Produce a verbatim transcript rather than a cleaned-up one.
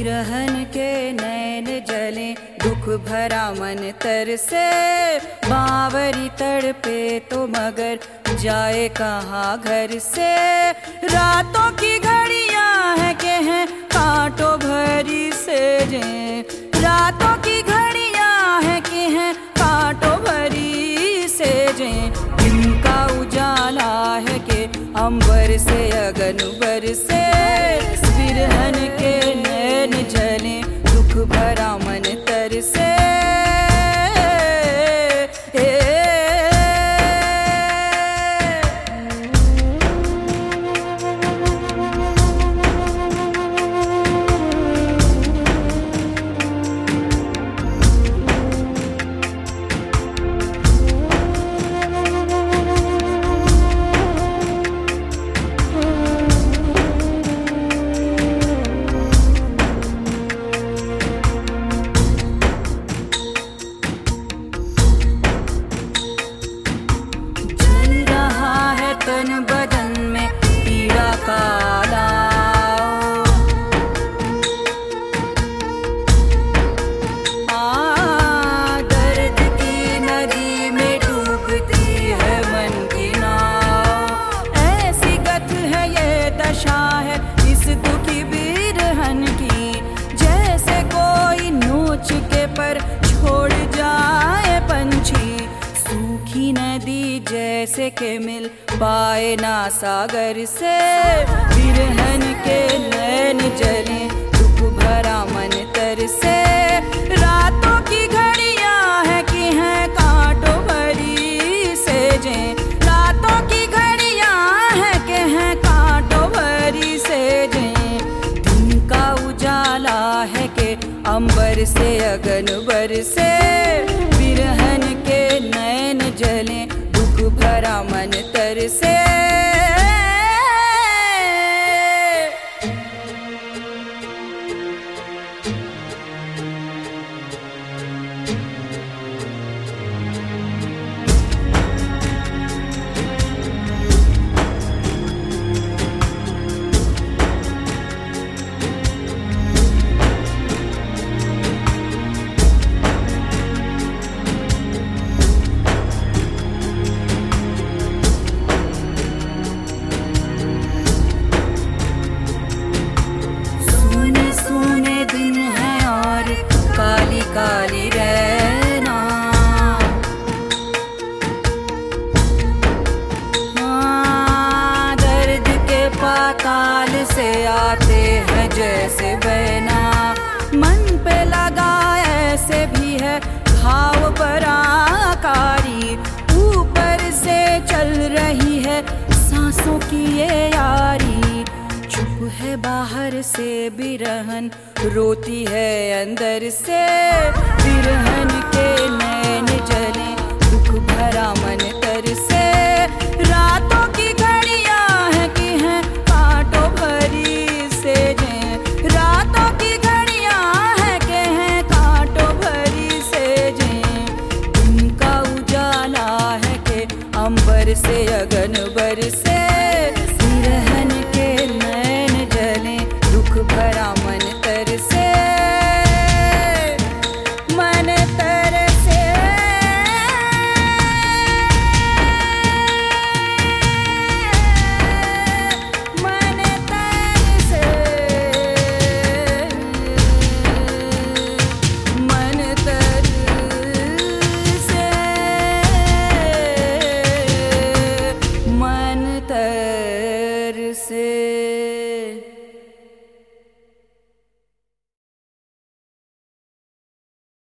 बिरहन के नैन जले, दुख भरा मन तरसे। बावरी तड़पे तो मगर जाए कहाँ घर से। रातों की घड़ियां है के हैं कांटों भरी सेजे। रातों की घड़ियां है के हैं कांटों भरी सेजे। दिन का उजाला है के अंबर से अगन बरसे। बिरहन के नैन जले, दुख भरा मन तरसे। तन बदन में पीड़ा काला, आ दर्द की नदी में डूबती है मन की नाव। ऐसी गत है ये दशा है इस दुखी बिरहन की। जैसे कोई नोच के पर छोड़ जाए पंछी। सूखी नदी जैसे के मिल पाए ना सागर से। बिरहन के नैन जले, दुख भरा मन तरसे। रातों की घड़ियां है कि हैं कांटों भरी सेजे। रातों की घड़ियां है कि हैं कांटों भरी सेजे। दिन का उजाला है के अंबर से अगन बरसे। बिरहन के नैन जले, दुख भरा मन तरसे। काली रहना, हाँ दर्द के पाताल से आते हैं जैसे बहना। मन पे लगा ऐसे भी है घाव पर आकारी। ऊपर से चल रही है सांसों की ये यारी। चुप है बाहर से बिरहन, रोती है अंदर से। बिरहन के नैन जले, दुख भरा मन तरसे। रातों की घड़ियां है कि हैं कांटों भरी सेजे। रातों की घड़ियां है कि हैं कांटों भरी सेजे। दिन का उजाला है के अंबर से अगन बरसे। बिरहन के नैन जले, दुख भरा मन